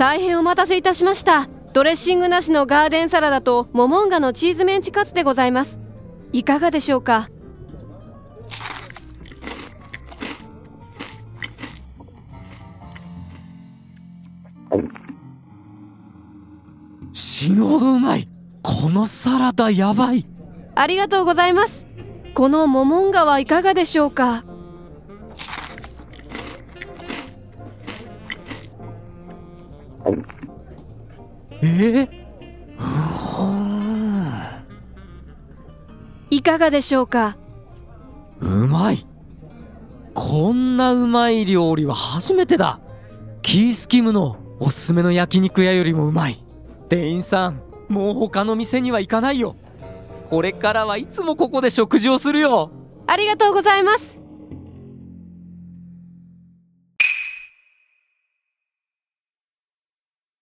大変お待たせいたしました。ドレッシングなしのガーデンサラダとモモンガのチーズメンチカツでございます。いかがでしょうか？ 死ぬほどうまい。このサラダやばい。 ありがとうございます。このモモンガはいかがでしょうか？いかがでしょうか？ うまい。こんなうまい料理は初めてだ。キースキムのおすすめの焼肉屋よりもうまい。店員さん、もう他の店には行かないよ。これからはいつもここで食事をするよ。 ありがとうございます。